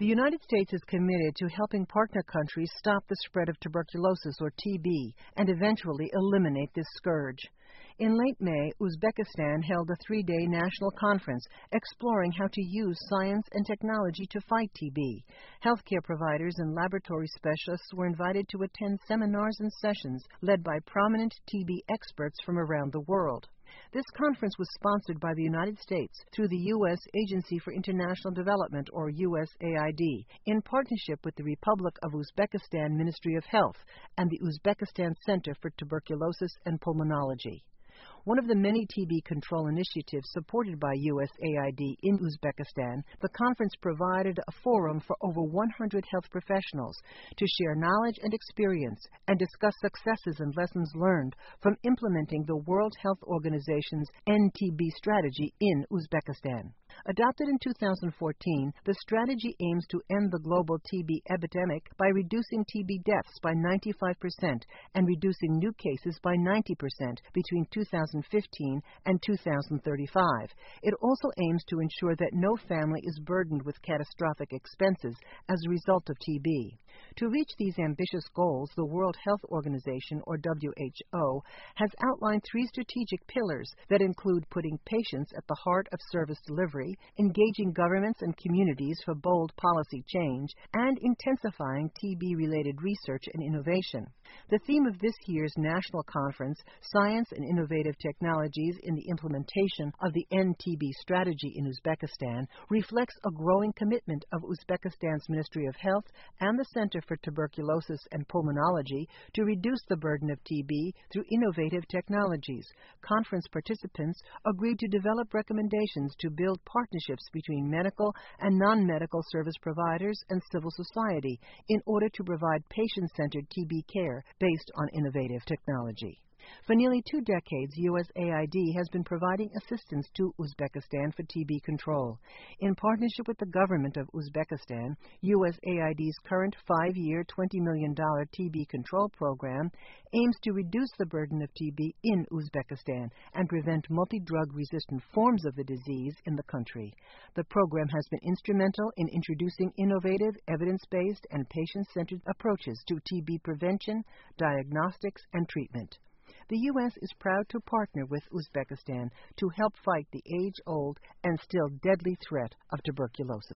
The United States is committed to helping partner countries stop the spread of tuberculosis, or TB, and eventually eliminate this scourge. In late May, Uzbekistan held a 3-day national conference exploring how to use science and technology to fight TB. Healthcare providers and laboratory specialists were invited to attend seminars and sessions led by prominent TB experts from around the world. This conference was sponsored by the United States through the U.S. Agency for International Development, or USAID, in partnership with the Republic of Uzbekistan Ministry of Health and the Uzbekistan Center for Tuberculosis and Pulmonology. One of the many TB control initiatives supported by USAID in Uzbekistan, the conference provided a forum for over 100 health professionals to share knowledge and experience and discuss successes and lessons learned from implementing the World Health Organization's End TB strategy in Uzbekistan. Adopted in 2014, the strategy aims to end the global TB epidemic by reducing TB deaths by 95% and reducing new cases by 90% between 2015 and 2035. It also aims to ensure that no family is burdened with catastrophic expenses as a result of TB. To reach these ambitious goals, the World Health Organization, or WHO, has outlined 3 strategic pillars that include putting patients at the heart of service delivery, engaging governments and communities for bold policy change, and intensifying TB-related research and innovation. The theme of this year's national conference, Science and Innovative Technologies in the Implementation of the End TB Strategy in Uzbekistan, reflects a growing commitment of Uzbekistan's Ministry of Health and the Center for Tuberculosis and Pulmonology to reduce the burden of TB through innovative technologies. Conference participants agreed to develop recommendations to build partnerships between medical and non-medical service providers and civil society in order to provide patient-centered TB care based on innovative technology. For nearly 2 decades, USAID has been providing assistance to Uzbekistan for TB control. In partnership with the government of Uzbekistan, USAID's current 5-year, $20 million TB control program aims to reduce the burden of TB in Uzbekistan and prevent multi-drug-resistant forms of the disease in the country. The program has been instrumental in introducing innovative, evidence-based, and patient-centered approaches to TB prevention, diagnostics, and treatment. The U.S. is proud to partner with Uzbekistan to help fight the age-old and still deadly threat of tuberculosis.